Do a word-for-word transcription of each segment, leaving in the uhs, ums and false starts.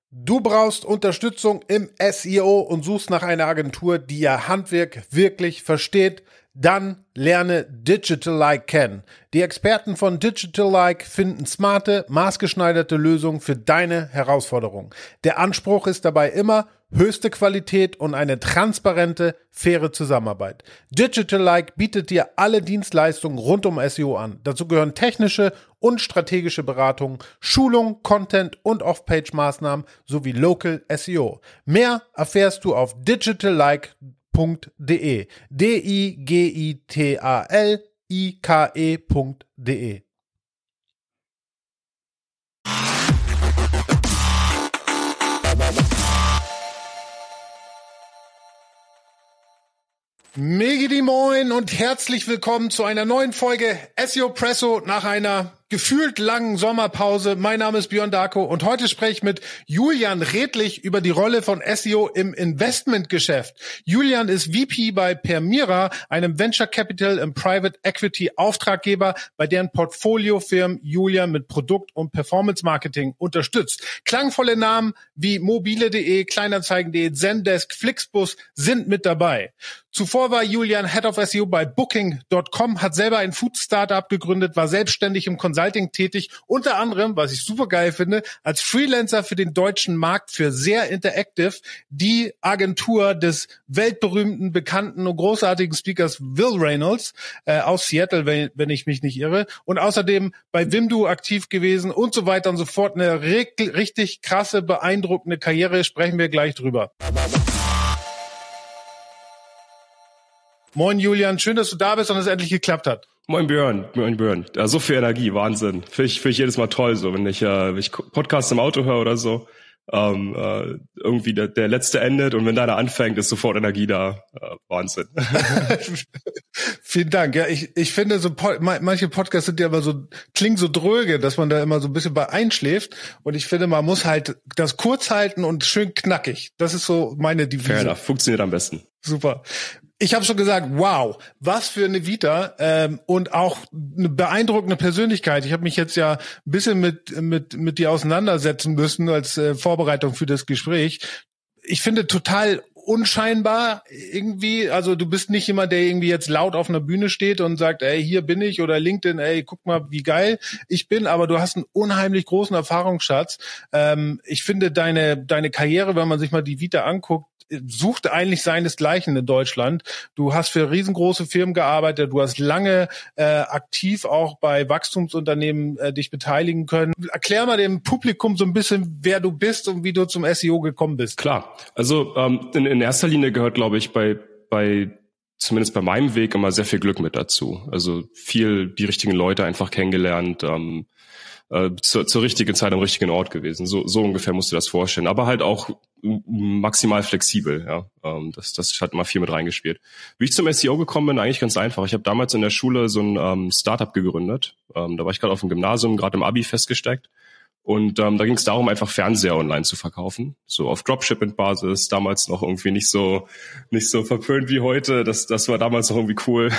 Du brauchst Unterstützung im S E O und suchst nach einer Agentur, die ihr Handwerk wirklich versteht? Dann lerne Digital-Like kennen. Die Experten von Digital-Like finden smarte, maßgeschneiderte Lösungen für deine Herausforderungen. Der Anspruch ist dabei immer höchste Qualität und eine transparente, faire Zusammenarbeit. Digital-Like bietet dir alle Dienstleistungen rund um S E O an. Dazu gehören technische und strategische Beratungen, Schulung, Content und Off-Page-Maßnahmen sowie Local S E O. Mehr erfährst du auf digitallike punkt de. D I G I T A L I K E punkt de. Megidi Moin und herzlich willkommen zu einer neuen Folge S E O Presso nach einer gefühlt langen Sommerpause. Mein Name ist Björn Darko und heute spreche ich mit Julian Redlich über die Rolle von S E O im Investmentgeschäft. Julian ist V P bei Permira, einem Venture Capital im Private Equity Auftraggeber, bei deren Portfoliofirmen Julian mit Produkt- und Performance Marketing unterstützt. Klangvolle Namen wie mobile punkt de, kleinanzeigen punkt de, Zendesk, Flixbus sind mit dabei. Zuvor war Julian Head of S E O bei Booking Punkt com, hat selber ein Food-Startup gegründet, war selbstständig im Consulting tätig, unter anderem, was ich super geil finde, als Freelancer für den deutschen Markt für Sehr Interactive, die Agentur des weltberühmten, bekannten und großartigen Speakers Will Reynolds äh, aus Seattle, wenn, wenn ich mich nicht irre, und außerdem bei Wimdu aktiv gewesen und so weiter und so fort. Eine richtig krasse, beeindruckende Karriere, sprechen wir gleich drüber. Moin Julian, schön, dass du da bist und es endlich geklappt hat. Moin Björn, moin Björn. Ja, so viel Energie, Wahnsinn. Finde ich, finde ich jedes Mal toll, so wenn ich, äh, wenn ich Podcasts im Auto höre oder so. Ähm, äh, irgendwie der, der letzte endet und wenn deiner anfängt, ist sofort Energie da. Äh, Wahnsinn. Vielen Dank. Ja, ich, ich finde so manche Podcasts sind ja immer so, klingen so dröge, dass man da immer so ein bisschen bei einschläft. Und ich finde, man muss halt das kurz halten und schön knackig. Das ist so meine Devise. Fair enough. Funktioniert am besten. Super. Ich habe schon gesagt, wow, was für eine Vita ähm, und auch eine beeindruckende Persönlichkeit. Ich habe mich jetzt ja ein bisschen mit mit mit dir auseinandersetzen müssen als äh, Vorbereitung für das Gespräch. Ich finde total unscheinbar irgendwie, also du bist nicht jemand, der irgendwie jetzt laut auf einer Bühne steht und sagt, ey, hier bin ich, oder LinkedIn, ey, guck mal, wie geil ich bin, aber du hast einen unheimlich großen Erfahrungsschatz. Ähm, ich finde deine deine Karriere, wenn man sich mal die Vita anguckt, sucht eigentlich seinesgleichen in Deutschland. Du hast für riesengroße Firmen gearbeitet, du hast lange äh, aktiv auch bei Wachstumsunternehmen äh, dich beteiligen können. Erklär mal dem Publikum so ein bisschen, wer du bist und wie du zum S E O gekommen bist. Klar, also ähm, in, in erster Linie gehört, glaube ich, bei bei zumindest bei meinem Weg immer sehr viel Glück mit dazu. Also viel die richtigen Leute einfach kennengelernt, ähm, äh, zur, zur richtigen Zeit am richtigen Ort gewesen. So, so ungefähr musst du das vorstellen. Aber halt auch maximal flexibel. Ja, ähm, das, das hat mal viel mit reingespielt. Wie ich zum S E O gekommen bin, eigentlich ganz einfach. Ich habe damals in der Schule so ein ähm, Startup gegründet. Ähm, da war ich gerade auf dem Gymnasium, gerade im Abi festgesteckt. Und ähm, da ging es darum, einfach Fernseher online zu verkaufen, so auf Dropshipment-Basis, damals noch irgendwie nicht so nicht so verpönt wie heute. Das das war damals noch irgendwie cool,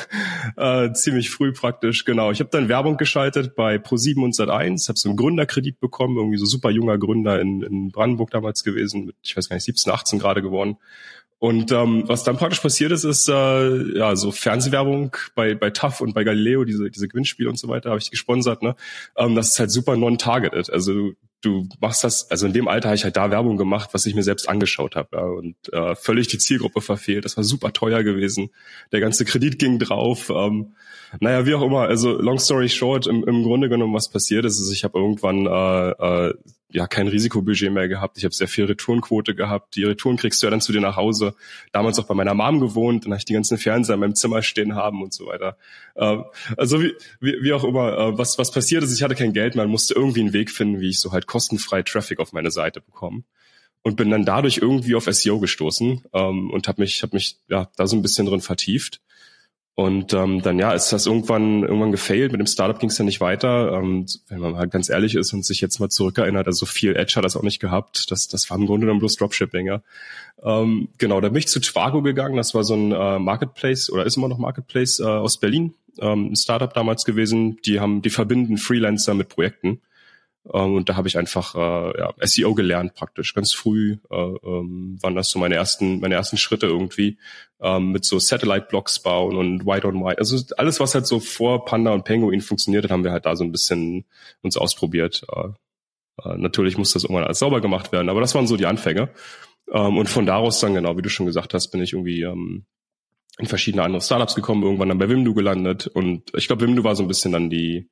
äh, ziemlich früh praktisch. Genau. Ich habe dann Werbung geschaltet bei ProSieben und Sat eins, habe so einen Gründerkredit bekommen, irgendwie so super junger Gründer in, in Brandenburg damals gewesen, mit ich weiß gar nicht siebzehn, achtzehn gerade geworden. Und ähm, was dann praktisch passiert ist, ist äh, ja so Fernsehwerbung bei bei T A F und bei Galileo, diese diese Gewinnspiele und so weiter, habe ich gesponsert. Ne, ähm, das ist halt super non-targeted. Also du, du machst das, also in dem Alter habe ich halt da Werbung gemacht, was ich mir selbst angeschaut habe, ja, und äh, völlig die Zielgruppe verfehlt. Das war super teuer gewesen. Der ganze Kredit ging drauf. Ähm, naja, wie auch immer. Also long story short, im, im Grunde genommen, was passiert ist, ist, ich habe irgendwann äh, äh, ja kein Risikobudget mehr gehabt. Ich habe sehr viel Retourenquote gehabt. Die Retouren kriegst du ja dann zu dir nach Hause. Damals auch bei meiner Mom gewohnt, dann habe ich die ganzen Fernseher in meinem Zimmer stehen haben und so weiter. Ähm, also wie, wie, wie auch immer, äh, was was passiert ist, ich hatte kein Geld mehr, musste irgendwie einen Weg finden, wie ich so halt kostenfrei Traffic auf meine Seite bekomme. Und bin dann dadurch irgendwie auf S E O gestoßen ähm, und habe mich hab mich ja da so ein bisschen drin vertieft. Und ähm, dann ja, ist das irgendwann irgendwann gefailt. Mit dem Startup ging es ja nicht weiter. Ähm, wenn man halt ganz ehrlich ist und sich jetzt mal zurückerinnert, also viel Edge hat das auch nicht gehabt. Das das war im Grunde genommen bloß Dropshipping. Ja. Ähm, genau, da bin ich zu Twago gegangen. Das war so ein äh, Marketplace oder ist immer noch Marketplace äh, aus Berlin. Ähm, ein Startup damals gewesen. Die haben, die verbinden Freelancer mit Projekten. Ähm, und da habe ich einfach äh, ja, S E O gelernt praktisch, ganz früh äh, ähm, waren das so meine ersten meine ersten Schritte irgendwie ähm, mit so Satellite-Blocks bauen und White on White. Also alles, was halt so vor Panda und Penguin funktioniert hat, haben wir halt da so ein bisschen uns ausprobiert. Äh, äh, natürlich muss das irgendwann alles sauber gemacht werden, aber das waren so die Anfänge. Ähm, und von daraus dann, genau, wie du schon gesagt hast, bin ich irgendwie ähm, in verschiedene andere Startups gekommen, irgendwann dann bei Wimdu gelandet. Und ich glaube, Wimdu war so ein bisschen dann die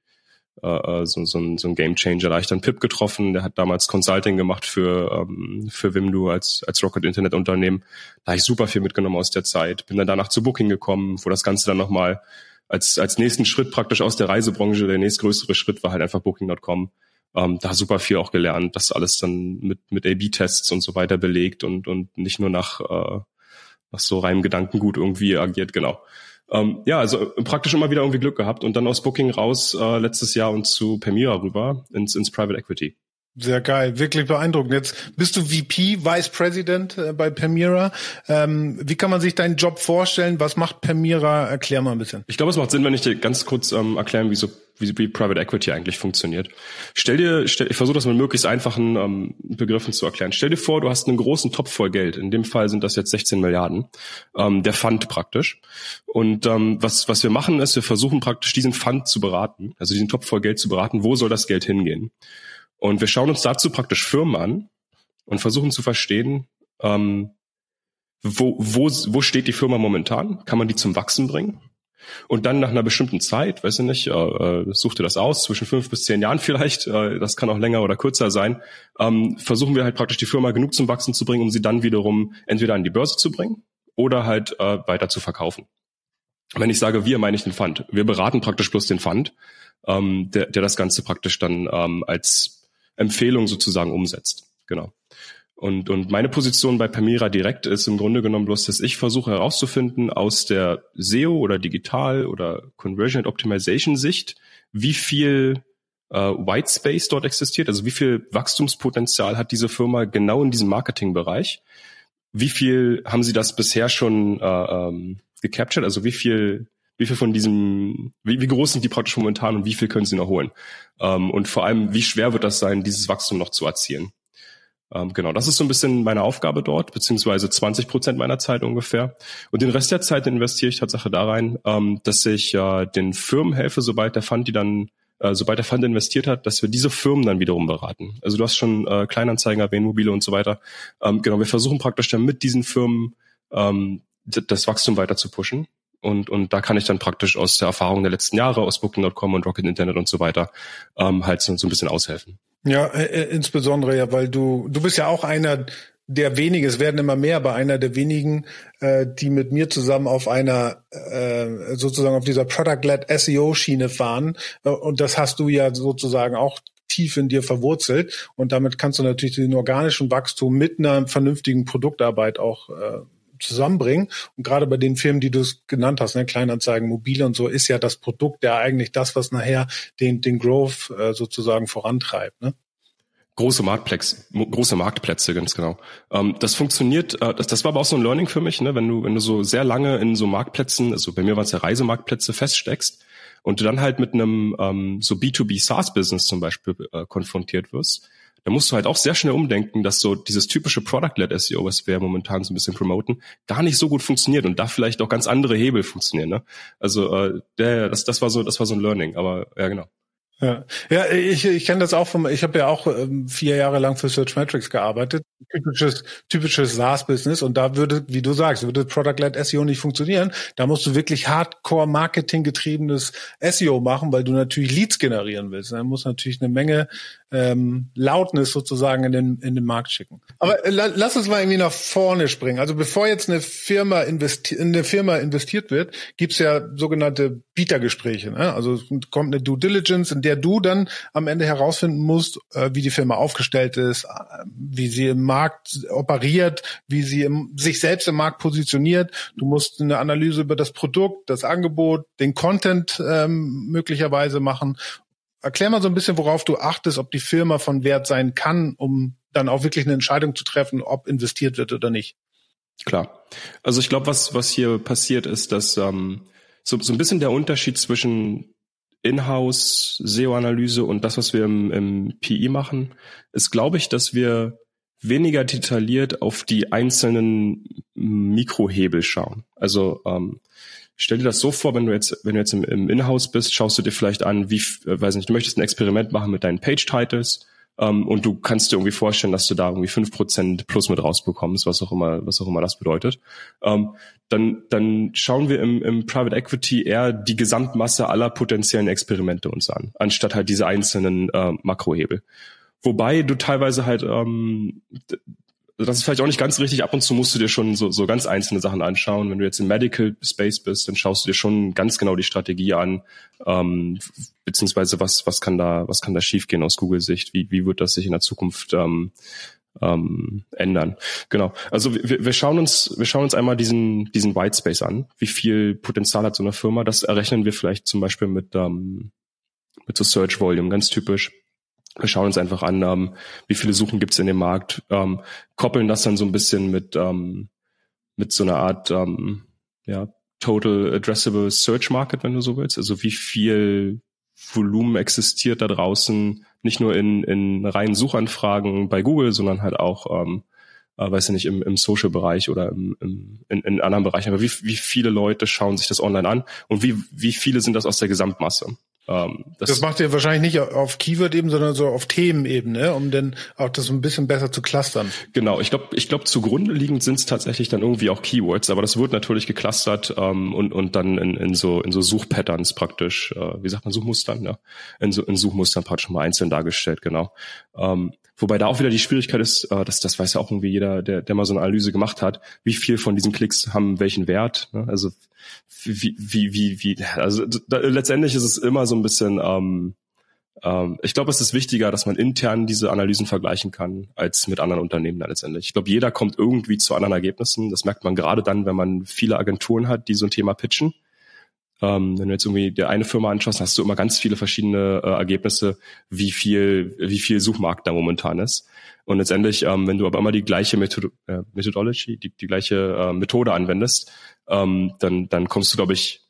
äh, so, so, ein, so ein Game Changer. Da habe ich dann Pip getroffen, der hat damals Consulting gemacht für ähm, für Wimdu als als Rocket Internet Unternehmen. Da habe ich super viel mitgenommen aus der Zeit. Bin dann danach zu Booking gekommen, wo das Ganze dann nochmal als als nächsten Schritt praktisch aus der Reisebranche, der nächstgrößere Schritt war halt einfach Booking Punkt com. Ähm, da super viel auch gelernt, das alles dann mit mit A B Tests und so weiter belegt und und nicht nur nach äh, nach so reinem Gedankengut irgendwie agiert, genau. Ähm, ja, also praktisch immer wieder irgendwie Glück gehabt und dann aus Booking raus äh, letztes Jahr und zu Permira rüber ins ins Private Equity. Sehr geil, wirklich beeindruckend. Jetzt bist du V P, Vice President äh, bei Permira. Ähm, wie kann man sich deinen Job vorstellen? Was macht Permira? Erklär mal ein bisschen. Ich glaube, es macht Sinn, wenn ich dir ganz kurz ähm, erklären, wie so wie, wie Private Equity eigentlich funktioniert. Stell dir, stell, ich versuche das mit möglichst einfachen ähm, Begriffen zu erklären. Stell dir vor, du hast einen großen Topf voll Geld. In dem Fall sind das jetzt sechzehn Milliarden. Ähm, der Fund praktisch. Und ähm, was was wir machen ist, wir versuchen praktisch diesen Fund zu beraten, also diesen Topf voll Geld zu beraten. Wo soll das Geld hingehen? Und wir schauen uns dazu praktisch Firmen an und versuchen zu verstehen, ähm, wo, wo, wo steht die Firma momentan? Kann man die zum Wachsen bringen? Und dann nach einer bestimmten Zeit, weiß ich nicht, äh, such dir das aus, zwischen fünf bis zehn Jahren vielleicht, äh, das kann auch länger oder kürzer sein, ähm, versuchen wir halt praktisch die Firma genug zum Wachsen zu bringen, um sie dann wiederum entweder an die Börse zu bringen oder halt äh, weiter zu verkaufen. Wenn ich sage wir, meine ich den Fund. Wir beraten praktisch bloß den Fund, ähm, der, der das Ganze praktisch dann ähm, als Empfehlung sozusagen umsetzt. Genau. Und, und meine Position bei Permira direkt ist im Grunde genommen bloß, dass ich versuche herauszufinden aus der S E O oder Digital oder Conversion Optimization Sicht, wie viel äh, White Space dort existiert, also wie viel Wachstumspotenzial hat diese Firma genau in diesem Marketingbereich. Wie viel haben sie das bisher schon äh, ähm, gecaptured, also wie viel Wie viel von diesem, wie, wie groß sind die praktisch momentan und wie viel können sie noch holen? Ähm, und vor allem, wie schwer wird das sein, dieses Wachstum noch zu erzielen? Ähm, genau, das ist so ein bisschen meine Aufgabe dort, beziehungsweise zwanzig Prozent meiner Zeit ungefähr. Und den Rest der Zeit investiere ich Tatsache da rein, ähm, dass ich äh, den Firmen helfe, sobald der Fund die dann, äh, sobald der Fund investiert hat, dass wir diese Firmen dann wiederum beraten. Also du hast schon äh, Kleinanzeigen erwähnt, Mobile und so weiter. Ähm, genau, wir versuchen praktisch dann mit diesen Firmen ähm, das Wachstum weiter zu pushen. Und, und da kann ich dann praktisch aus der Erfahrung der letzten Jahre, aus Booking Punkt com und Rocket Internet und so weiter, ähm, halt so, so ein bisschen aushelfen. Ja, äh, insbesondere ja, weil du, du bist ja auch einer der wenigen, es werden immer mehr, aber einer der wenigen, äh, die mit mir zusammen auf einer, äh, sozusagen auf dieser Product-led S E O-Schiene fahren. Und das hast du ja sozusagen auch tief in dir verwurzelt. Und damit kannst du natürlich den organischen Wachstum mit einer vernünftigen Produktarbeit auch äh, zusammenbringen. Und gerade bei den Firmen, die du es genannt hast, ne, Kleinanzeigen, Mobile und so, ist ja das Produkt ja eigentlich das, was nachher den den Growth äh, sozusagen vorantreibt. Ne? Große Marktplätze, große Marktplätze, ganz genau. Ähm, das funktioniert, äh, das, das war aber auch so ein Learning für mich, ne, wenn du wenn du so sehr lange in so Marktplätzen, also bei mir waren es ja Reisemarktplätze, feststeckst und du dann halt mit einem ähm, so B zwei B SaaS-Business zum Beispiel äh, konfrontiert wirst, da musst du halt auch sehr schnell umdenken, dass so dieses typische Product-led S E O, was wir momentan so ein bisschen promoten, gar nicht so gut funktioniert und da vielleicht auch ganz andere Hebel funktionieren. Ne? Also äh, der, das, das war so, das war so ein Learning. Aber ja, genau. Ja, ja, ich ich kenne das auch vom. Ich habe ja auch ähm, vier Jahre lang für Searchmetrics gearbeitet, typisches typisches SaaS-Business. Und da würde, wie du sagst, würde Product-led S E O nicht funktionieren. Da musst du wirklich Hardcore-Marketing getriebenes S E O machen, weil du natürlich Leads generieren willst. Da muss natürlich eine Menge ähm, Loudness sozusagen in den in den Markt schicken. Aber äh, lass uns mal irgendwie nach vorne springen. Also bevor jetzt eine Firma investi- in eine Firma investiert wird, gibt's ja sogenannte Bietergespräche. Ne? Also es kommt eine Due Diligence, in der du dann am Ende herausfinden musst, äh, wie die Firma aufgestellt ist, äh, wie sie im Markt operiert, wie sie im, sich selbst im Markt positioniert. Du musst eine Analyse über das Produkt, das Angebot, den Content ähm, möglicherweise machen. Erklär mal so ein bisschen, worauf du achtest, ob die Firma von Wert sein kann, um dann auch wirklich eine Entscheidung zu treffen, ob investiert wird oder nicht. Klar. Also ich glaube, was was hier passiert ist, dass ähm, so, so ein bisschen der Unterschied zwischen Inhouse-S E O-Analyse und das, was wir im, im P I machen, ist, glaube ich, dass wir weniger detailliert auf die einzelnen Mikrohebel schauen. Also ähm, stell dir das so vor, wenn du jetzt, wenn du jetzt im, im Inhouse bist, schaust du dir vielleicht an, wie, äh, weiß nicht, du möchtest ein Experiment machen mit deinen Page-Titles ähm, und du kannst dir irgendwie vorstellen, dass du da irgendwie fünf Prozent plus mit rausbekommst, was auch immer, was auch immer das bedeutet. Ähm, dann, dann schauen wir im, im Private Equity eher die Gesamtmasse aller potenziellen Experimente uns an, anstatt halt diese einzelnen äh, Makrohebel. Wobei du teilweise halt, ähm, das ist vielleicht auch nicht ganz richtig, ab und zu musst du dir schon so, so ganz einzelne Sachen anschauen. Wenn du jetzt im Medical Space bist, dann schaust du dir schon ganz genau die Strategie an, ähm, beziehungsweise was, was kann da, was kann da schiefgehen aus Google-Sicht? Wie, wie wird das sich in der Zukunft ähm, ähm, ändern? Genau. Also wir, wir schauen uns, wir schauen uns einmal diesen, diesen White Space an. Wie viel Potenzial hat so eine Firma? Das errechnen wir vielleicht zum Beispiel mit, ähm, mit so Search Volume, ganz typisch. Wir schauen uns einfach an, ähm, wie viele Suchen gibt's in dem Markt, ähm, koppeln das dann so ein bisschen mit ähm, mit so einer Art ähm, ja, Total Addressable Search Market, wenn du so willst. Also wie viel Volumen existiert da draußen, nicht nur in in reinen Suchanfragen bei Google, sondern halt auch, ähm, äh, weiß ich nicht, im, im Social-Bereich oder im, im, in, in anderen Bereichen. Aber wie, wie viele Leute schauen sich das online an und wie wie viele sind das aus der Gesamtmasse? Um, das, das macht ihr wahrscheinlich nicht auf Keyword-Ebene, sondern so auf Themenebene, um dann auch das ein bisschen besser zu clustern. Genau, ich glaube, ich glaube, zugrunde liegend sind es tatsächlich dann irgendwie auch Keywords, aber das wird natürlich geclustert ähm, und und dann in, in so in so Suchpatterns praktisch, äh, wie sagt man, Suchmustern, ja, in so in Suchmustern praktisch mal einzeln dargestellt, genau. Ähm, wobei da auch wieder die Schwierigkeit ist, äh, dass das weiß ja auch irgendwie jeder, der der mal so eine Analyse gemacht hat, wie viel von diesen Klicks haben welchen Wert, ne? Also wie wie wie wie also da, letztendlich ist es immer so ein bisschen ähm, ähm, ich glaube, es ist wichtiger, dass man intern diese Analysen vergleichen kann als mit anderen Unternehmen dann letztendlich. Ich glaube, jeder kommt irgendwie zu anderen Ergebnissen. Das merkt man gerade dann, wenn man viele Agenturen hat, die so ein Thema pitchen. Ähm, wenn du jetzt irgendwie dir eine Firma anschaust, hast du immer ganz viele verschiedene äh, Ergebnisse, wie viel wie viel Suchmarkt da momentan ist. Und letztendlich, ähm, wenn du aber immer die gleiche Method- äh, Methodology, die, die gleiche äh, Methode anwendest, ähm, dann dann kommst du, glaube ich,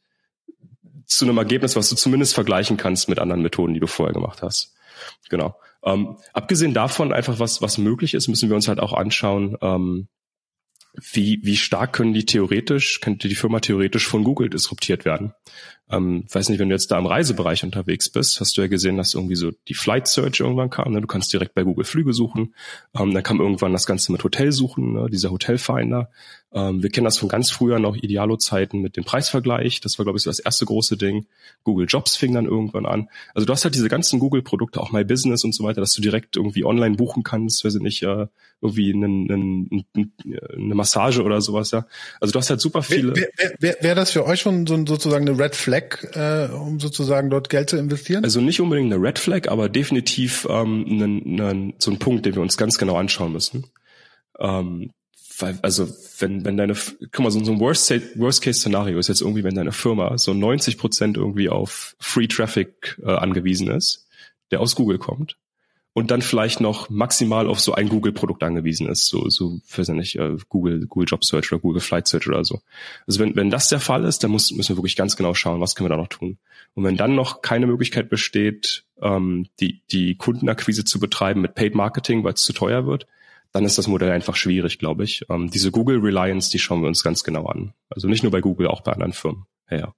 zu einem Ergebnis, was du zumindest vergleichen kannst mit anderen Methoden, die du vorher gemacht hast. Genau. Ähm, abgesehen davon einfach, was was möglich ist, müssen wir uns halt auch anschauen, ähm, wie wie stark können die theoretisch, könnte die Firma theoretisch von Google disruptiert werden. Ähm, weiß nicht, wenn du jetzt da im Reisebereich unterwegs bist, hast du ja gesehen, dass irgendwie so die Flight Search irgendwann kam. Ne? Du kannst direkt bei Google Flüge suchen. Ähm, dann kam irgendwann das Ganze mit Hotelsuchen, ne? Dieser Hotelfinder. Ähm, wir kennen das von ganz früher noch Idealo-Zeiten mit dem Preisvergleich. Das war, glaube ich, so das erste große Ding. Google Jobs fing dann irgendwann an. Also du hast halt diese ganzen Google-Produkte, auch My Business und so weiter, dass du direkt irgendwie online buchen kannst, weiß ich nicht, äh, irgendwie einen, einen, eine Massage oder sowas, ja. Also du hast halt super viele. Wäre wär, wär, wär das für euch schon so sozusagen eine Red Flag, äh, um sozusagen dort Geld zu investieren? Also nicht unbedingt eine Red Flag, aber definitiv ähm, einen, einen, so ein Punkt, den wir uns ganz genau anschauen müssen. Ähm, weil, also wenn wenn deine, guck mal, so, so ein Worst-Case-Szenario ist jetzt irgendwie, wenn deine Firma so neunzig Prozent irgendwie auf Free Traffic äh, angewiesen ist, der aus Google kommt, und dann vielleicht noch maximal auf so ein Google-Produkt angewiesen ist, so, so, weiß ich nicht, äh, Google, Google Job Search oder Google Flight Search oder so. Also wenn, wenn das der Fall ist, dann muss, müssen wir wirklich ganz genau schauen, was können wir da noch tun. Und wenn dann noch keine Möglichkeit besteht, ähm, die, die Kundenakquise zu betreiben mit Paid Marketing, weil es zu teuer wird, dann ist das Modell einfach schwierig, glaube ich. Ähm, diese Google Reliance, die schauen wir uns ganz genau an. Also nicht nur bei Google, auch bei anderen Firmen. Ja, ja.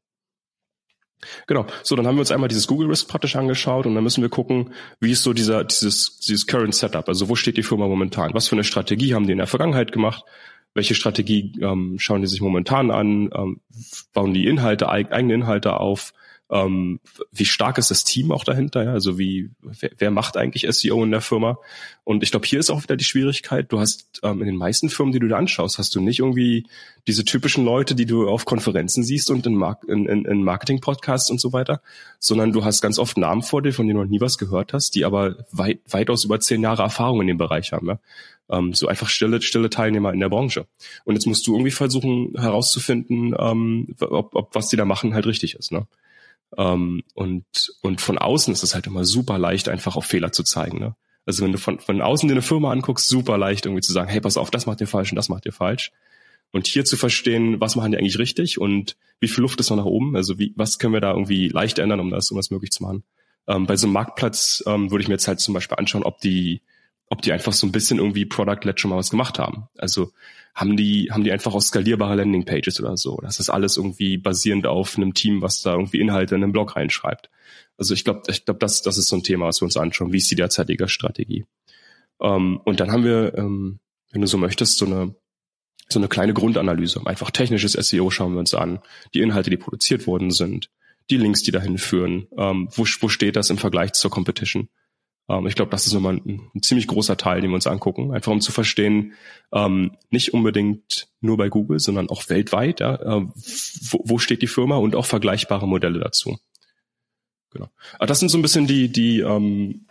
Genau. So, dann haben wir uns einmal dieses Google Risk praktisch angeschaut und dann müssen wir gucken, wie ist so dieser, dieses, dieses Current Setup? Also wo steht die Firma momentan? Was für eine Strategie haben die in der Vergangenheit gemacht? Welche Strategie ähm, schauen die sich momentan an? Ähm, bauen die Inhalte, eigene Inhalte auf? Ähm, wie stark ist das Team auch dahinter? Ja? Also wie, wer, wer macht eigentlich S E O in der Firma? Und ich glaube, hier ist auch wieder die Schwierigkeit. Du hast ähm, in den meisten Firmen, die du da anschaust, hast du nicht irgendwie diese typischen Leute, die du auf Konferenzen siehst und in, Mar- in, in, in Marketing-Podcasts und so weiter, sondern du hast ganz oft Namen vor dir, von denen du noch nie was gehört hast, die aber weit, weitaus über zehn Jahre Erfahrung in dem Bereich haben. Ja? Ähm, so einfach stille, stille Teilnehmer in der Branche. Und jetzt musst du irgendwie versuchen herauszufinden, ähm, ob, ob was die da machen halt richtig ist. Ne? Um, und und von außen ist es halt immer super leicht, einfach auf Fehler zu zeigen. Ne? Also wenn du von von außen dir eine Firma anguckst, super leicht irgendwie zu sagen, hey, pass auf, das macht ihr falsch und das macht ihr falsch. Und hier zu verstehen, was machen die eigentlich richtig und wie viel Luft ist noch nach oben, also wie, was können wir da irgendwie leicht ändern, um das, um das möglich zu machen. Ähm, bei so einem Marktplatz ähm, würde ich mir jetzt halt zum Beispiel anschauen, ob die, ob die einfach so ein bisschen irgendwie Product-led schon mal was gemacht haben. Also haben die, haben die einfach auch skalierbare Landing-Pages oder so. Das ist alles irgendwie basierend auf einem Team, was da irgendwie Inhalte in einen Blog reinschreibt. Also ich glaube, ich glaube, das, das ist so ein Thema, was wir uns anschauen. Wie ist die derzeitige Strategie? Ähm, und dann haben wir, ähm, wenn du so möchtest, so eine so eine kleine Grundanalyse. Einfach technisches S E O schauen wir uns an, die Inhalte, die produziert worden sind, die Links, die dahin führen, ähm, wo, wo steht das im Vergleich zur Competition. Ähm, ich glaube, das ist nochmal ein, ein ziemlich großer Teil, den wir uns angucken, einfach um zu verstehen, ähm, nicht unbedingt nur bei Google, sondern auch weltweit, ja, äh, wo, wo steht die Firma und auch vergleichbare Modelle dazu. Genau. Aber das sind so ein bisschen die, die ähm,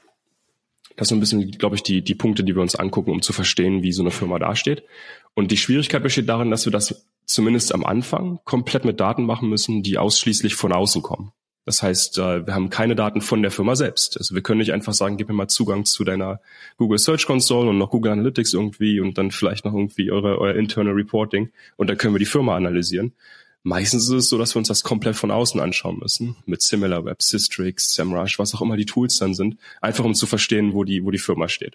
Das sind ein bisschen, glaube ich, die, die Punkte, die wir uns angucken, um zu verstehen, wie so eine Firma dasteht. Und die Schwierigkeit besteht darin, dass wir das zumindest am Anfang komplett mit Daten machen müssen, die ausschließlich von außen kommen. Das heißt, wir haben keine Daten von der Firma selbst. Also wir können nicht einfach sagen, gib mir mal Zugang zu deiner Google Search Console und noch Google Analytics irgendwie und dann vielleicht noch irgendwie eure, euer internal Reporting und dann können wir die Firma analysieren. Meistens ist es so, dass wir uns das komplett von außen anschauen müssen, mit SimilarWeb, Systrix, SEMrush, was auch immer die Tools dann sind, einfach um zu verstehen, wo die, wo die Firma steht.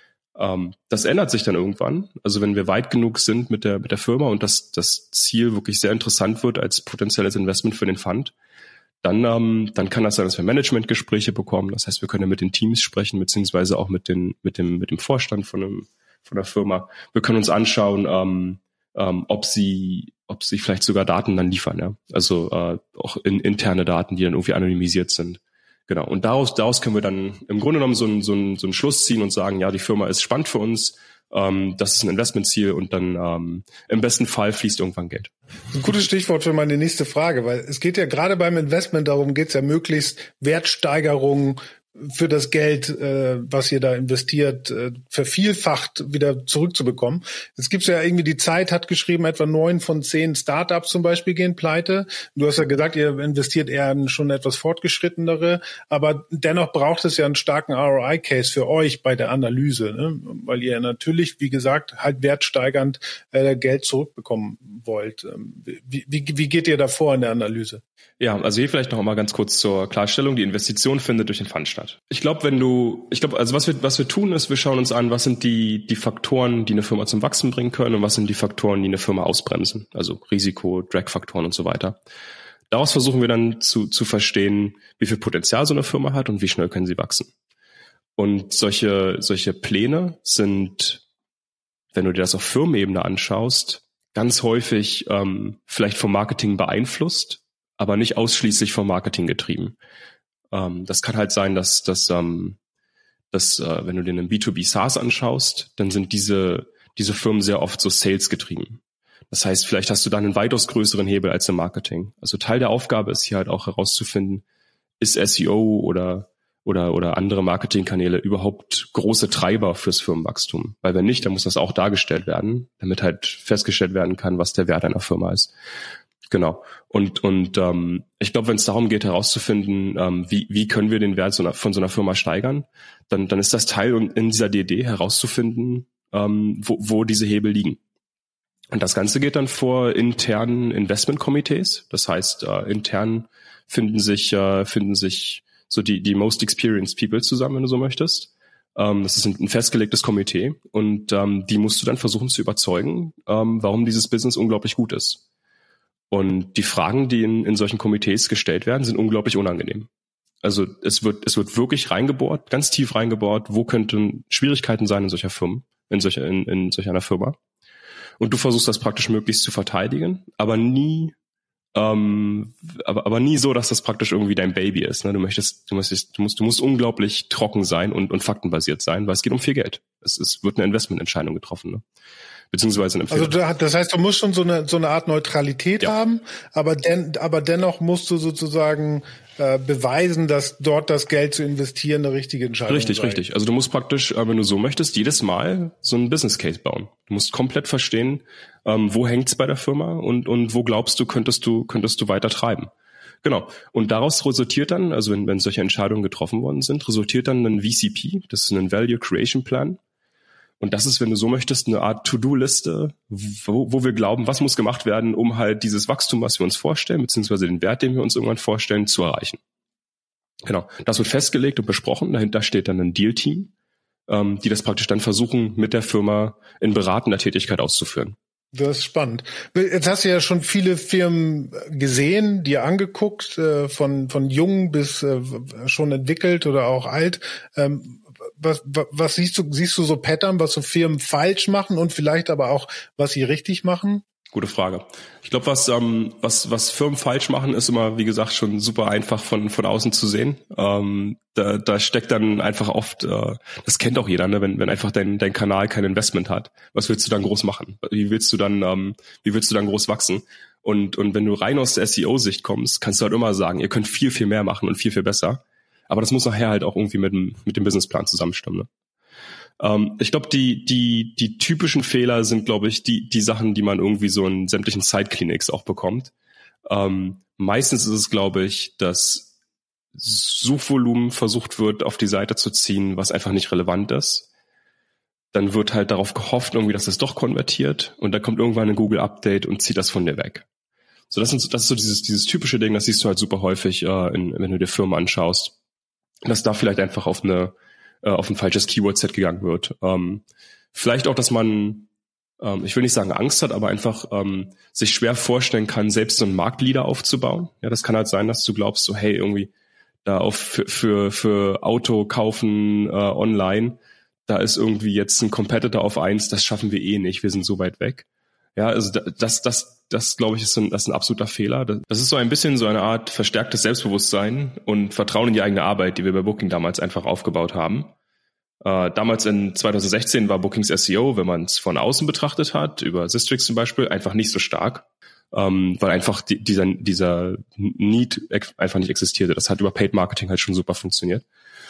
Ähm, das ändert sich dann irgendwann. Also wenn wir weit genug sind mit der, mit der Firma und das, das Ziel wirklich sehr interessant wird als potenzielles Investment für den Fund, dann, ähm, dann kann das sein, dass wir Managementgespräche bekommen. Das heißt, wir können ja mit den Teams sprechen, beziehungsweise auch mit den, mit dem, mit dem Vorstand von einem, von der Firma. Wir können uns anschauen, ähm, ähm, ob sie, ob sie vielleicht sogar Daten dann liefern, ja. Also äh, auch in, interne Daten, die dann irgendwie anonymisiert sind. Genau. Und daraus, daraus können wir dann im Grunde genommen so einen, so einen, so einen Schluss ziehen und sagen, ja, die Firma ist spannend für uns, ähm, das ist ein Investmentziel und dann ähm, im besten Fall fließt irgendwann Geld. Ein gutes Stichwort für meine nächste Frage, weil es geht ja gerade beim Investment darum, geht es ja möglichst Wertsteigerung für das Geld, äh, was ihr da investiert, äh, vervielfacht wieder zurückzubekommen. Jetzt gibt's ja irgendwie, die Zeit hat geschrieben, etwa neun von zehn Startups zum Beispiel gehen pleite. Du hast ja gesagt, ihr investiert eher in schon etwas fortgeschrittenere, aber dennoch braucht es ja einen starken R O I-Case für euch bei der Analyse, ne? Weil ihr natürlich, wie gesagt, halt wertsteigernd äh, Geld zurückbekommen wollt. Wie, wie, wie geht ihr da vor in der Analyse? Ja, also hier vielleicht noch mal ganz kurz zur Klarstellung. Die Investition findet durch den Fund statt. Ich glaube, wenn du, ich glaube, also was wir, was wir tun ist, wir schauen uns an, was sind die, die Faktoren, die eine Firma zum Wachsen bringen können und was sind die Faktoren, die eine Firma ausbremsen. Also Risiko, Drag-Faktoren und so weiter. Daraus versuchen wir dann zu, zu verstehen, wie viel Potenzial so eine Firma hat und wie schnell können sie wachsen. Und solche, solche Pläne sind, wenn du dir das auf Firmenebene anschaust, ganz häufig ähm, vielleicht vom Marketing beeinflusst, aber nicht ausschließlich vom Marketing getrieben. Ähm, das kann halt sein, dass, dass, ähm, dass äh, wenn du dir einen B zwei B SaaS anschaust, dann sind diese, diese Firmen sehr oft so Sales getrieben. Das heißt, vielleicht hast du da einen weitaus größeren Hebel als im Marketing. Also Teil der Aufgabe ist hier halt auch herauszufinden, ist S E O oder, oder, oder andere Marketingkanäle überhaupt große Treiber fürs Firmenwachstum? Weil wenn nicht, dann muss das auch dargestellt werden, damit halt festgestellt werden kann, was der Wert einer Firma ist. Genau. Und und ähm, ich glaube, wenn es darum geht, herauszufinden, ähm, wie wie können wir den Wert so einer, von so einer Firma steigern, dann dann ist das Teil in dieser D D herauszufinden, ähm, wo, wo diese Hebel liegen. Und das Ganze geht dann vor internen Investmentkomitees. Das heißt, äh, intern finden sich äh, finden sich so die die most experienced people zusammen, wenn du so möchtest. Ähm, das ist ein, ein festgelegtes Komitee und ähm, die musst du dann versuchen zu überzeugen, ähm, warum dieses Business unglaublich gut ist. Und die Fragen, die in, in solchen Komitees gestellt werden, sind unglaublich unangenehm. Also es wird es wird wirklich reingebohrt, ganz tief reingebohrt, wo könnten Schwierigkeiten sein in solcher Firma, in solcher in, in solch einer Firma. Und du versuchst das praktisch möglichst zu verteidigen, aber nie ähm, aber aber nie so, dass das praktisch irgendwie dein Baby ist. Ne? Du möchtest du möchtest du musst du musst unglaublich trocken sein und und faktenbasiert sein, weil es geht um viel Geld. Es, es wird eine Investmententscheidung getroffen. Ne? Beziehungsweise eine Also das heißt, du musst schon so eine so eine Art Neutralität ja. haben, aber den, aber dennoch musst du sozusagen äh, beweisen, dass dort das Geld zu investieren eine richtige Entscheidung ist. Richtig, sei. richtig. Also du musst praktisch, äh, wenn du so möchtest, jedes Mal so einen Business Case bauen. Du musst komplett verstehen, ähm, wo hängt's bei der Firma und und wo glaubst du könntest du könntest du weiter treiben. Genau. Und daraus resultiert dann, also wenn, wenn solche Entscheidungen getroffen worden sind, resultiert dann ein V C P, das ist ein Value Creation Plan. Und das ist, wenn du so möchtest, eine Art To-Do-Liste, wo, wo wir glauben, was muss gemacht werden, um halt dieses Wachstum, was wir uns vorstellen, beziehungsweise den Wert, den wir uns irgendwann vorstellen, zu erreichen. Genau, das wird festgelegt und besprochen. Dahinter steht dann ein Deal-Team, ähm, die das praktisch dann versuchen, mit der Firma in beratender Tätigkeit auszuführen. Das ist spannend. Jetzt hast du ja schon viele Firmen gesehen, dir angeguckt, äh, von von jung bis äh, schon entwickelt oder auch alt. Ähm, was, was, was siehst du, siehst du so Pattern, was so Firmen falsch machen und vielleicht aber auch, was sie richtig machen? Gute Frage. Ich glaube, was, ähm, was, was Firmen falsch machen, ist immer, wie gesagt, schon super einfach von, von außen zu sehen. Ähm, da, da steckt dann einfach oft, äh, das kennt auch jeder, ne? wenn, wenn einfach dein, dein Kanal kein Investment hat. Was willst du dann groß machen? Wie willst du dann, ähm, wie willst du dann groß wachsen? Und, und wenn du rein aus der S E O-Sicht kommst, kannst du halt immer sagen, ihr könnt viel, viel mehr machen und viel, viel besser. Aber das muss nachher halt auch irgendwie mit dem, mit dem Businessplan zusammenstimmen, ne? Ähm, ich glaube, die, die, die typischen Fehler sind, glaube ich, die, die Sachen, die man irgendwie so in sämtlichen Side-Clinics auch bekommt. Ähm, meistens ist es, glaube ich, dass Suchvolumen versucht wird, auf die Seite zu ziehen, was einfach nicht relevant ist. Dann wird halt darauf gehofft, irgendwie, dass es doch konvertiert. Und dann kommt irgendwann ein Google-Update und zieht das von dir weg. So, das, sind, das ist so dieses, dieses typische Ding, das siehst du halt super häufig, äh, in, wenn du dir Firmen anschaust, dass da vielleicht einfach auf eine auf ein falsches Keyword-Set gegangen wird. Ähm, vielleicht auch, dass man, ähm, ich will nicht sagen Angst hat, aber einfach ähm, sich schwer vorstellen kann, selbst so einen Marktleader aufzubauen. Ja, das kann halt sein, dass du glaubst, so hey, irgendwie da auf für für, für Auto kaufen äh, online, da ist irgendwie jetzt ein Competitor auf eins, das schaffen wir eh nicht, wir sind so weit weg. Ja, also das, das, das glaube ich, ist ein, das ist ein absoluter Fehler. Das ist so ein bisschen so eine Art verstärktes Selbstbewusstsein und Vertrauen in die eigene Arbeit, die wir bei Booking damals einfach aufgebaut haben. Äh, damals in zwanzig sechzehn war Bookings S E O, wenn man es von außen betrachtet hat, über Sistrix zum Beispiel, einfach nicht so stark, ähm, weil einfach die, dieser, dieser Need einfach nicht existierte. Das hat über Paid Marketing halt schon super funktioniert.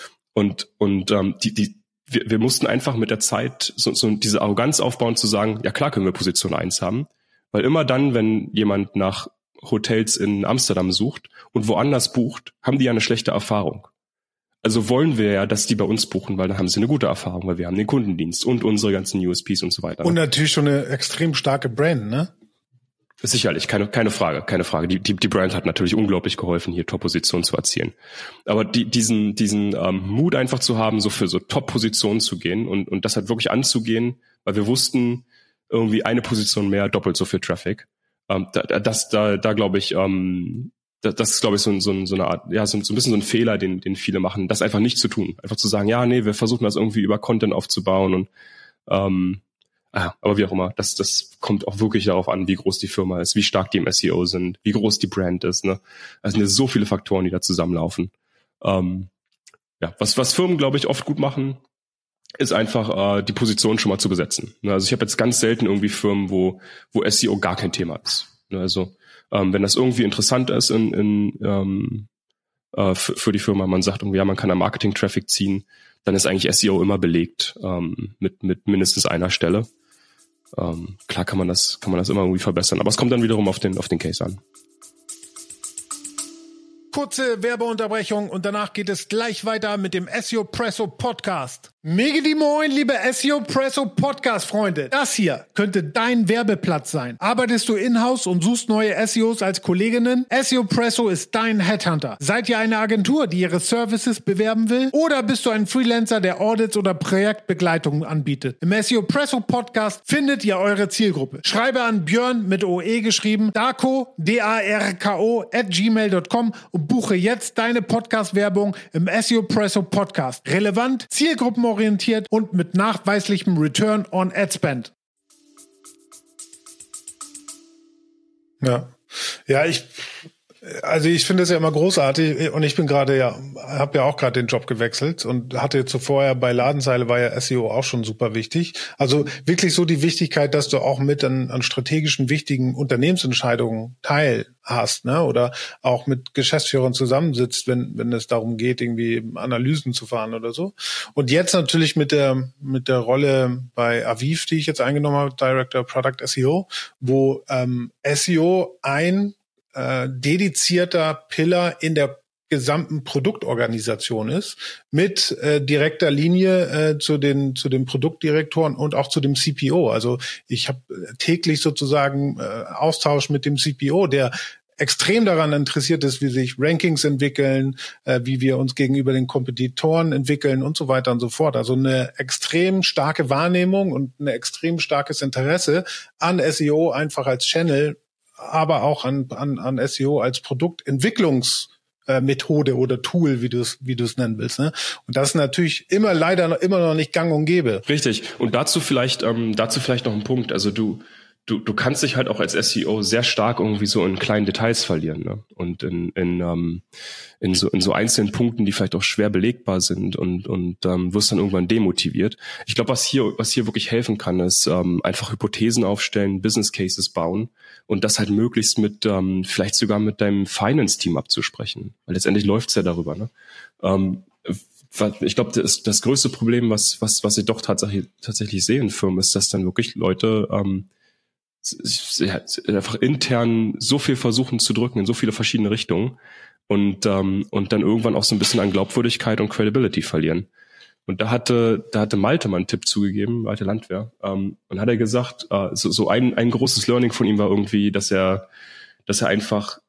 Und, und ähm, die, die Wir, wir mussten einfach mit der Zeit so, so diese Arroganz aufbauen, zu sagen, ja klar können wir Position eins haben, weil immer dann, wenn jemand nach Hotels in Amsterdam sucht und woanders bucht, haben die ja eine schlechte Erfahrung. Also wollen wir ja, dass die bei uns buchen, weil dann haben sie eine gute Erfahrung, weil wir haben den Kundendienst und unsere ganzen U S Ps und so weiter. Und natürlich schon eine extrem starke Brand, ne? Sicherlich, keine, keine Frage, keine Frage. Die, die, die Brand hat natürlich unglaublich geholfen, hier Top-Positionen zu erzielen. Aber die, diesen, diesen ähm, Mut einfach zu haben, so für so Top-Positionen zu gehen und, und das halt wirklich anzugehen, weil wir wussten, irgendwie eine Position mehr, doppelt so viel Traffic. Ähm, da, das, da, da glaube ich, ähm, das, das ist, glaube ich, so, so, so eine Art, ja, so, so ein bisschen so ein Fehler, den, den viele machen, das einfach nicht zu tun. Einfach zu sagen, ja, nee, wir versuchen das irgendwie über Content aufzubauen und ähm, Ah, aber wie auch immer, das, das kommt auch wirklich darauf an, wie groß die Firma ist, wie stark die im S E O sind, wie groß die Brand ist. Ne? Es sind ja so viele Faktoren, die da zusammenlaufen. Ähm, ja, was, was Firmen, glaube ich, oft gut machen, ist einfach äh, die Position schon mal zu besetzen. Ne? Also ich habe jetzt ganz selten irgendwie Firmen, wo, wo S E O gar kein Thema ist. Ne? Also ähm, wenn das irgendwie interessant ist in, in ähm, äh, für, für die Firma, man sagt irgendwie, ja, man kann da Marketing-Traffic ziehen, dann ist eigentlich S E O immer belegt ähm, mit, mit mindestens einer Stelle. Ähm, klar kann man das, kann man das immer irgendwie verbessern, aber es kommt dann wiederum auf den, auf den Case an. Kurze Werbeunterbrechung und danach geht es gleich weiter mit dem S E O Presso Podcast. Mega die Moin, liebe S E O Presso Podcast Freunde. Das hier könnte dein Werbeplatz sein. Arbeitest du in-house und suchst neue S E Os als Kolleginnen? S E O Presso ist dein Headhunter. Seid ihr eine Agentur, die ihre Services bewerben will? Oder bist du ein Freelancer, der Audits oder Projektbegleitung anbietet? Im S E O Presso Podcast findet ihr eure Zielgruppe. Schreibe an Björn mit O E geschrieben, Darko, D A R K O, at gmail dot com und buche jetzt deine Podcast-Werbung im S E O Presso Podcast. Relevant, zielgruppenorientiert und mit nachweislichem Return on Ad Spend. Ja, ja, ich, also ich finde es ja immer großartig und ich bin gerade ja, habe ja auch gerade den Job gewechselt und hatte zuvor ja bei Ladenzeile war ja S E O auch schon super wichtig. Also wirklich so die Wichtigkeit, dass du auch mit an, an strategischen wichtigen Unternehmensentscheidungen teil hast, ne? Oder auch mit Geschäftsführern zusammensitzt, wenn wenn es darum geht, irgendwie Analysen zu fahren oder so. Und jetzt natürlich mit der mit der Rolle bei Aviv, die ich jetzt eingenommen habe, Director Product S E O, wo ähm, S E O ein Äh, dedizierter Pillar in der gesamten Produktorganisation ist, mit äh, direkter Linie äh, zu den zu den Produktdirektoren und auch zu dem C P O. Also ich habe täglich sozusagen äh, Austausch mit dem C P O, der extrem daran interessiert ist, wie sich Rankings entwickeln, äh, wie wir uns gegenüber den Kompetitoren entwickeln und so weiter und so fort. Also eine extrem starke Wahrnehmung und ein extrem starkes Interesse an S E O einfach als Channel, aber auch an an, an S E O als Produktentwicklungs Methode oder Tool, wie du es wie du es nennen willst, ne? Und das ist natürlich immer leider noch, immer noch nicht gang und gäbe. Richtig. Und dazu vielleicht ähm, dazu vielleicht noch ein Punkt. Also du du du kannst dich halt auch als S E O sehr stark irgendwie so in kleinen Details verlieren, ne? Und in in ähm, in so in so einzelnen Punkten, die vielleicht auch schwer belegbar sind und und ähm, wirst dann irgendwann demotiviert. Ich glaube, was hier was hier wirklich helfen kann, ist ähm, einfach Hypothesen aufstellen, Business Cases bauen und das halt möglichst mit ähm, vielleicht sogar mit deinem Finance-Team abzusprechen, weil letztendlich läuft's ja darüber, ne? Ähm, ich glaube, das, das größte Problem, was was was ich doch tatsächlich tatsächlich sehe in Firmen, ist, dass dann wirklich Leute ähm, einfach intern so viel versuchen zu drücken in so viele verschiedene Richtungen und ähm, und dann irgendwann auch so ein bisschen an Glaubwürdigkeit und Credibility verlieren. Und da hatte da hatte Malte mal einen Tipp zugegeben, Malte Landwehr, ähm, und hat er gesagt, äh, so, so ein ein großes Learning von ihm war irgendwie, dass er dass er einfach,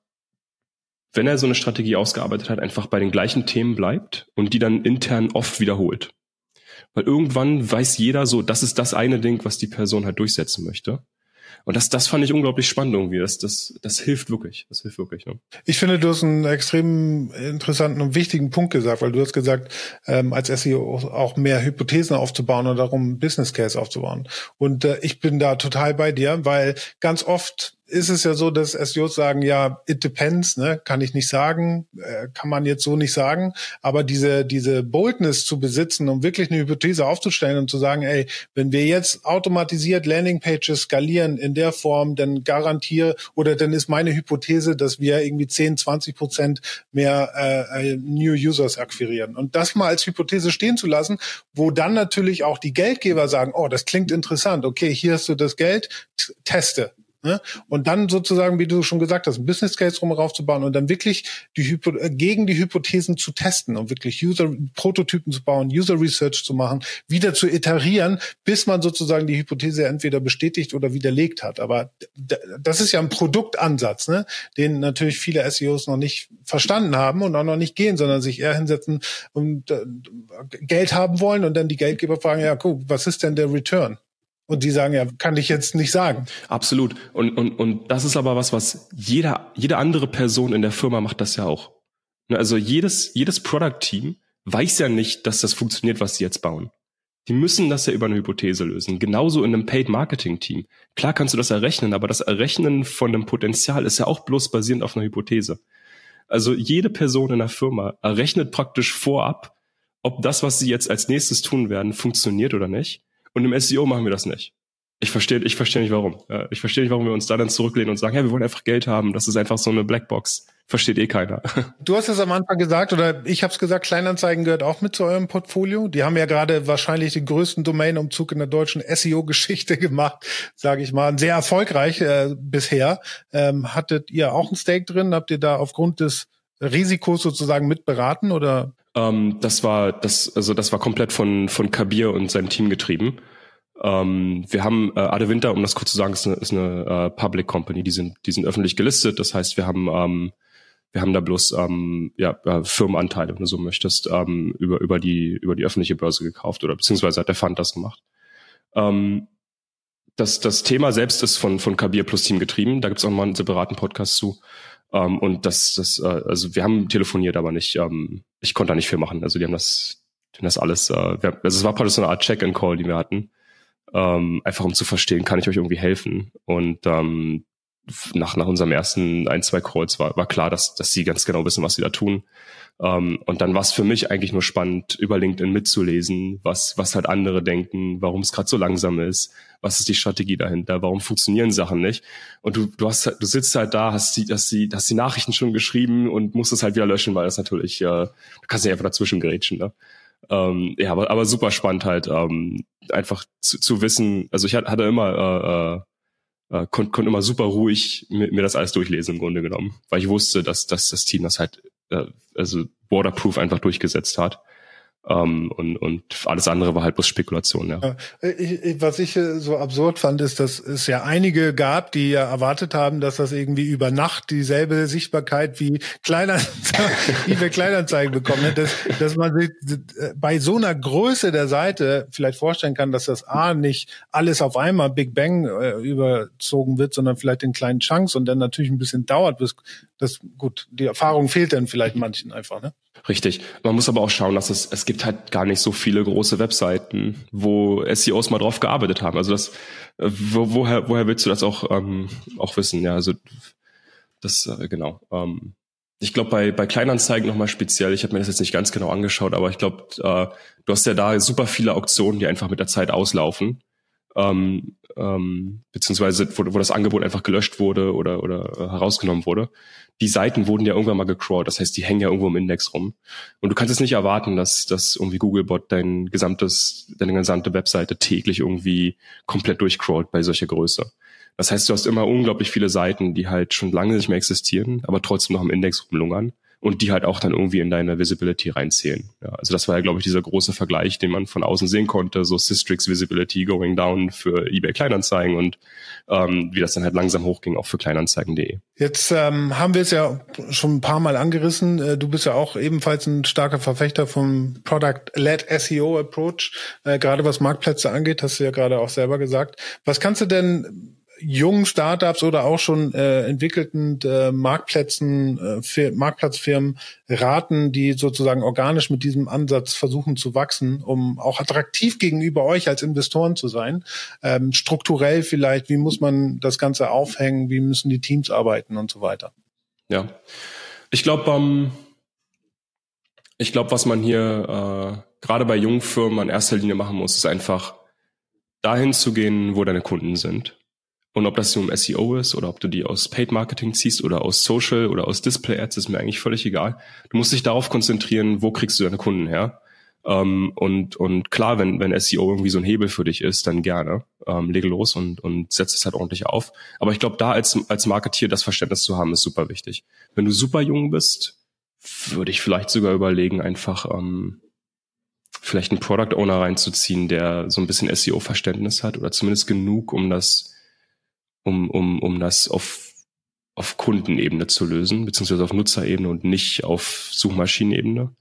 wenn er so eine Strategie ausgearbeitet hat, einfach bei den gleichen Themen bleibt und die dann intern oft wiederholt. Weil irgendwann weiß jeder so, das ist das eine Ding, was die Person halt durchsetzen möchte. Und das, das fand ich unglaublich spannend irgendwie. Das, das, das hilft wirklich. Das hilft wirklich. Ne? Ich finde, du hast einen extrem interessanten und wichtigen Punkt gesagt, weil du hast gesagt, ähm, als S E O auch mehr Hypothesen aufzubauen und darum Business Case aufzubauen. Und äh, ich bin da total bei dir, weil ganz oft ist es ja so, dass S E Os sagen, ja, it depends, ne, kann ich nicht sagen, äh, kann man jetzt so nicht sagen, aber diese diese Boldness zu besitzen, um wirklich eine Hypothese aufzustellen und zu sagen, ey, wenn wir jetzt automatisiert Landingpages skalieren in der Form, dann garantiere oder dann ist meine Hypothese, dass wir irgendwie zehn, zwanzig Prozent mehr äh, New Users akquirieren. Und das mal als Hypothese stehen zu lassen, wo dann natürlich auch die Geldgeber sagen, oh, das klingt interessant, okay, hier hast du das Geld, t- teste. Ne? Und dann sozusagen, wie du schon gesagt hast, ein Business Case drum aufzubauen und dann wirklich die Hypo- gegen die Hypothesen zu testen und wirklich User-Prototypen zu bauen, User-Research zu machen, wieder zu iterieren, bis man sozusagen die Hypothese entweder bestätigt oder widerlegt hat. Aber d- das ist ja ein Produktansatz, ne? Den natürlich viele S E Os noch nicht verstanden haben und auch noch nicht gehen, sondern sich eher hinsetzen und äh, Geld haben wollen und dann die Geldgeber fragen, ja, guck, was ist denn der Return? Und die sagen, ja, kann ich jetzt nicht sagen. Absolut. Und, und, und das ist aber was, was jeder, jede andere Person in der Firma macht das ja auch. Also jedes, jedes Product-Team weiß ja nicht, dass das funktioniert, was sie jetzt bauen. Die müssen das ja über eine Hypothese lösen. Genauso in einem Paid-Marketing-Team. Klar kannst du das errechnen, aber das Errechnen von einem Potenzial ist ja auch bloß basierend auf einer Hypothese. Also jede Person in der Firma errechnet praktisch vorab, ob das, was sie jetzt als nächstes tun werden, funktioniert oder nicht. Und im S E O machen wir das nicht. Ich verstehe, ich verstehe nicht warum. Ich verstehe nicht, warum wir uns da dann zurücklehnen und sagen, ja, wir wollen einfach Geld haben. Das ist einfach so eine Blackbox. Versteht eh keiner. Du hast es am Anfang gesagt, oder ich habe es gesagt, Kleinanzeigen gehört auch mit zu eurem Portfolio. Die haben ja gerade wahrscheinlich den größten Domain-Umzug in der deutschen S E O-Geschichte gemacht, sage ich mal. Sehr erfolgreich äh, bisher. Ähm, hattet ihr auch ein Stake drin? Habt ihr da aufgrund des Risikos sozusagen mit beraten oder? Ähm, das war das, also das war komplett von von Kabir und seinem Team getrieben. Ähm, wir haben äh, Adevinta, um das kurz zu sagen, ist eine, ist eine äh, Public Company, die sind die sind öffentlich gelistet. Das heißt, wir haben ähm, wir haben da bloß ähm, ja äh, Firmenanteile, wenn du so möchtest, ähm, über über die über die öffentliche Börse gekauft oder beziehungsweise hat der Fund das gemacht. Ähm, das das Thema selbst ist von von Kabir plus Team getrieben. Da gibt's auch mal einen separaten Podcast zu. Um, und das, das, uh, also wir haben telefoniert, aber nicht, um, ich konnte da nicht viel machen. Also die haben das, die haben das alles, uh, wir, also es war praktisch so eine Art Check-and-Call, die wir hatten, um, einfach um zu verstehen, kann ich euch irgendwie helfen? Und um, nach nach unserem ersten ein, zwei Calls war war klar, dass dass sie ganz genau wissen, was sie da tun. Um, und dann war es für mich eigentlich nur spannend, über LinkedIn mitzulesen, was was halt andere denken, warum es gerade so langsam ist, was ist die Strategie dahinter, warum funktionieren Sachen nicht. Und du du hast du sitzt halt da, hast die hast die hast die Nachrichten schon geschrieben und musst es halt wieder löschen, weil das natürlich äh, du kannst nicht einfach dazwischen grätschen, ne? Um, ja, aber aber super spannend halt, um, einfach zu, zu wissen. Also ich hatte immer äh, äh, konnte konnt immer super ruhig mir, mir das alles durchlesen im Grunde genommen, weil ich wusste, dass dass das Team das halt äh, also waterproof einfach durchgesetzt hat. Um, und, und alles andere war halt bloß Spekulation, ja. ja ich, ich, was ich so absurd fand, ist, dass es ja einige gab, die ja erwartet haben, dass das irgendwie über Nacht dieselbe Sichtbarkeit wie Kleinanzeigen, eBay Kleinanzeigen bekommt. Ne? Dass, dass man sich bei so einer Größe der Seite vielleicht vorstellen kann, dass das A nicht alles auf einmal Big Bang äh, überzogen wird, sondern vielleicht in kleinen Chunks und dann natürlich ein bisschen dauert, bis das, gut, die Erfahrung fehlt dann vielleicht manchen einfach, ne? Richtig. Man muss aber auch schauen, dass es, es gibt halt gar nicht so viele große Webseiten, wo S E Os mal drauf gearbeitet haben. Also das, wo, woher, woher willst du das auch, ähm, auch wissen? Ja, also, das, äh, genau. Ähm, ich glaube, bei, bei Kleinanzeigen nochmal speziell, ich habe mir das jetzt nicht ganz genau angeschaut, aber ich glaube, äh, du hast ja da super viele Auktionen, die einfach mit der Zeit auslaufen. Ähm, ähm, beziehungsweise wo, wo das Angebot einfach gelöscht wurde oder oder äh, herausgenommen wurde. Die Seiten wurden ja irgendwann mal gecrawlt, das heißt, die hängen ja irgendwo im Index rum. Und du kannst es nicht erwarten, dass dass irgendwie Googlebot dein gesamtes, deine gesamte Webseite täglich irgendwie komplett durchcrawlt bei solcher Größe. Das heißt, du hast immer unglaublich viele Seiten, die halt schon lange nicht mehr existieren, aber trotzdem noch im Index rumlungern. Und die halt auch dann irgendwie in deine Visibility reinzählen. Ja, also das war ja, glaube ich, dieser große Vergleich, den man von außen sehen konnte, so Systrix Visibility going down für eBay Kleinanzeigen und ähm, wie das dann halt langsam hochging, auch für kleinanzeigen punkt de. Jetzt ähm, haben wir es ja schon ein paar Mal angerissen. Äh, du bist ja auch ebenfalls ein starker Verfechter vom Product-Led S E O Approach, äh, gerade was Marktplätze angeht, hast du ja gerade auch selber gesagt. Was kannst du denn jungen Startups oder auch schon äh, entwickelten äh, Marktplätzen, äh, Fir- Marktplatzfirmen raten, die sozusagen organisch mit diesem Ansatz versuchen zu wachsen, um auch attraktiv gegenüber euch als Investoren zu sein? Ähm, strukturell vielleicht, wie muss man das Ganze aufhängen, wie müssen die Teams arbeiten und so weiter? Ja, ich glaube, ähm, ich glaube, was man hier äh, gerade bei jungen Firmen in erster Linie machen muss, ist einfach dahin zu gehen, wo deine Kunden sind. Und ob das nun S E O ist oder ob du die aus Paid Marketing ziehst oder aus Social oder aus Display Ads, ist mir eigentlich völlig egal. Du musst dich darauf konzentrieren, wo kriegst du deine Kunden her? Ähm, und, und klar, wenn, wenn S E O irgendwie so ein Hebel für dich ist, dann gerne. Ähm, lege los und, und setz es halt ordentlich auf. Aber ich glaube, da als, als Marketeer das Verständnis zu haben, ist super wichtig. Wenn du super jung bist, würde ich vielleicht sogar überlegen, einfach, ähm, vielleicht einen Product Owner reinzuziehen, der so ein bisschen S E O-Verständnis hat oder zumindest genug, um das um um um das auf auf Kundenebene zu lösen, beziehungsweise auf Nutzerebene und nicht auf Suchmaschinenebene.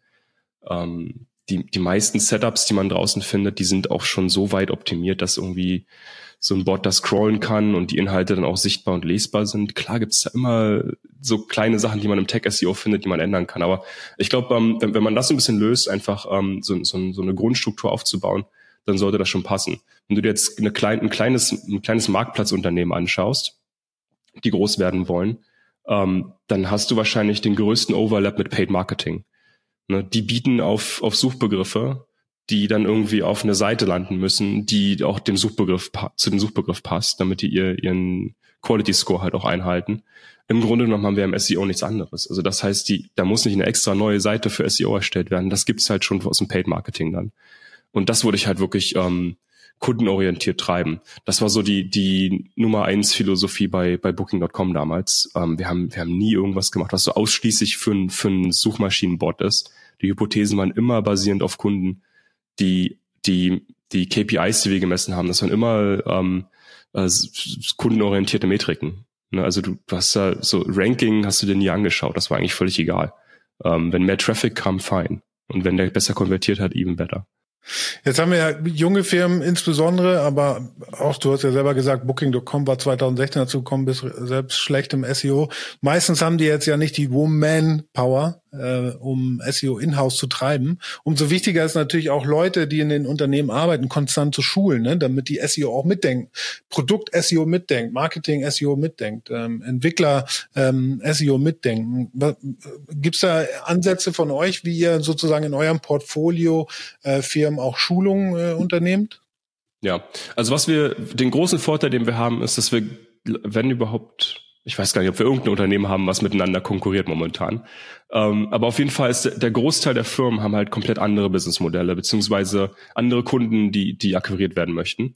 Ähm, die die meisten Setups, die man draußen findet, die sind auch schon so weit optimiert, dass irgendwie so ein Bot das scrollen kann und die Inhalte dann auch sichtbar und lesbar sind. Klar gibt's da immer so kleine Sachen, die man im Tech-S E O findet, die man ändern kann. Aber ich glaube, ähm, wenn, wenn man das ein bisschen löst, einfach ähm, so, so, so eine Grundstruktur aufzubauen, dann sollte das schon passen. Wenn du dir jetzt eine klein, ein kleines, ein kleines Marktplatzunternehmen anschaust, die groß werden wollen, ähm, dann hast du wahrscheinlich den größten Overlap mit Paid Marketing. Ne, die bieten auf, auf Suchbegriffe, die dann irgendwie auf eine Seite landen müssen, die auch dem Suchbegriff, zu dem Suchbegriff passt, damit die ihr, ihren Quality Score halt auch einhalten. Im Grunde genommen haben wir im S E O nichts anderes. Also das heißt, die, da muss nicht eine extra neue Seite für S E O erstellt werden. Das gibt's halt schon aus dem Paid Marketing dann. Und das würde ich halt wirklich ähm, kundenorientiert treiben. Das war so die die Nummer eins Philosophie bei bei Booking Punkt com damals. Ähm, wir haben wir haben nie irgendwas gemacht, was so ausschließlich für ein für ein Suchmaschinenbot ist. Die Hypothesen waren immer basierend auf Kunden, die die die K P Is, die wir gemessen haben. Das waren immer ähm, äh, kundenorientierte Metriken. Ne? Also du, du hast da so Ranking, hast du dir nie angeschaut. Das war eigentlich völlig egal. Ähm, wenn mehr Traffic kam, fein. Und wenn der besser konvertiert hat, even better. Jetzt haben wir ja junge Firmen insbesondere, aber auch, du hast ja selber gesagt, Booking Punkt com war zwanzig sechzehn dazu gekommen, bist selbst schlecht im S E O. Meistens haben die jetzt ja nicht die Woman-Power, äh, um S E O in-house zu treiben. Umso wichtiger ist natürlich auch Leute, die in den Unternehmen arbeiten, konstant zu schulen, ne, damit die S E O auch mitdenken. Produkt-S E O mitdenkt, Marketing-S E O mitdenkt, ähm, Entwickler ähm, S E O mitdenken. Gibt's da Ansätze von euch, wie ihr sozusagen in eurem Portfolio äh, Firmen auch Schulungen äh, unternehmt? Ja, also was wir, den großen Vorteil, den wir haben, ist, dass wir, wenn überhaupt, ich weiß gar nicht, ob wir irgendein Unternehmen haben, was miteinander konkurriert momentan. Ähm, aber auf jeden Fall ist der Großteil der Firmen haben halt komplett andere Businessmodelle, beziehungsweise andere Kunden, die, die akquiriert werden möchten.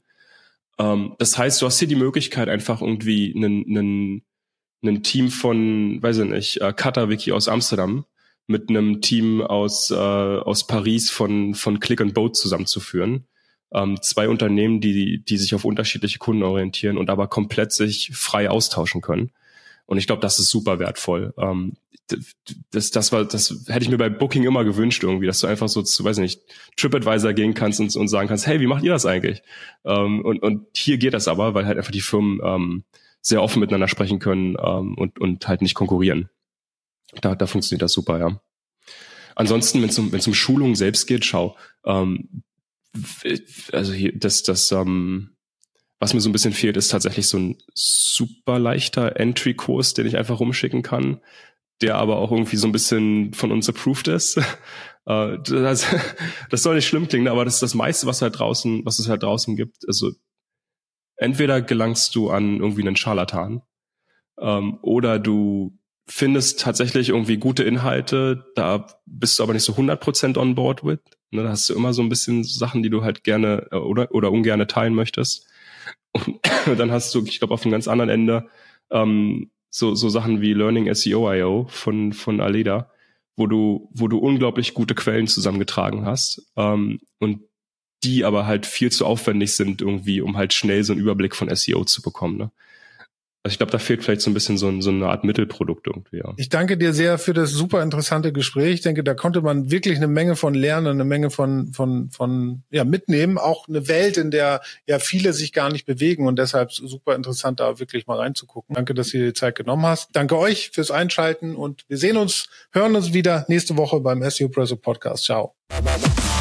Ähm, das heißt, du hast hier die Möglichkeit, einfach irgendwie einen, einen, einen Team von, weiß ich nicht, äh, Katawiki aus Amsterdam mit einem Team aus äh, aus Paris von von Click and Boat zusammenzuführen. Ähm, zwei Unternehmen, die die sich auf unterschiedliche Kunden orientieren und aber komplett sich frei austauschen können. Und ich glaube, das ist super wertvoll. Ähm, das, das war, das hätte ich mir bei Booking immer gewünscht irgendwie, dass du einfach so zu, weiß nicht, TripAdvisor gehen kannst und, und sagen kannst, hey, wie macht ihr das eigentlich? Ähm, und, und hier geht das aber, weil halt einfach die Firmen ähm, sehr offen miteinander sprechen können ähm, und, und halt nicht konkurrieren. Da, da funktioniert das super, ja. Ansonsten, wenn es um, wenn es um Schulungen selbst geht, schau, ähm, also hier, das, das, ähm, was mir so ein bisschen fehlt, ist tatsächlich so ein super leichter Entry-Kurs, den ich einfach rumschicken kann, der aber auch irgendwie so ein bisschen von uns approved ist. äh, das, das soll nicht schlimm klingen, aber das ist das meiste, was halt draußen, was es halt draußen gibt. Also entweder gelangst du an irgendwie einen Scharlatan, ähm, oder du findest tatsächlich irgendwie gute Inhalte, da bist du aber nicht so hundert Prozent on board with. Ne, da hast du immer so ein bisschen Sachen, die du halt gerne äh, oder oder ungerne teilen möchtest. Und dann hast du, ich glaube, auf einem ganz anderen Ende ähm, so so Sachen wie Learning S E O Punkt I O von von Aleda, wo du wo du unglaublich gute Quellen zusammengetragen hast ähm, und die aber halt viel zu aufwendig sind irgendwie, um halt schnell so einen Überblick von S E O zu bekommen. Ne? Also ich glaube, da fehlt vielleicht so ein bisschen so, ein, so eine Art Mittelprodukt irgendwie. Ja. Ich danke dir sehr für das super interessante Gespräch. Ich denke, da konnte man wirklich eine Menge von lernen, eine Menge von von von ja mitnehmen. Auch eine Welt, in der ja viele sich gar nicht bewegen und deshalb super interessant, da wirklich mal reinzugucken. Danke, dass du dir die Zeit genommen hast. Danke euch fürs Einschalten und wir sehen uns, hören uns wieder nächste Woche beim S E O Presso Podcast. Ciao.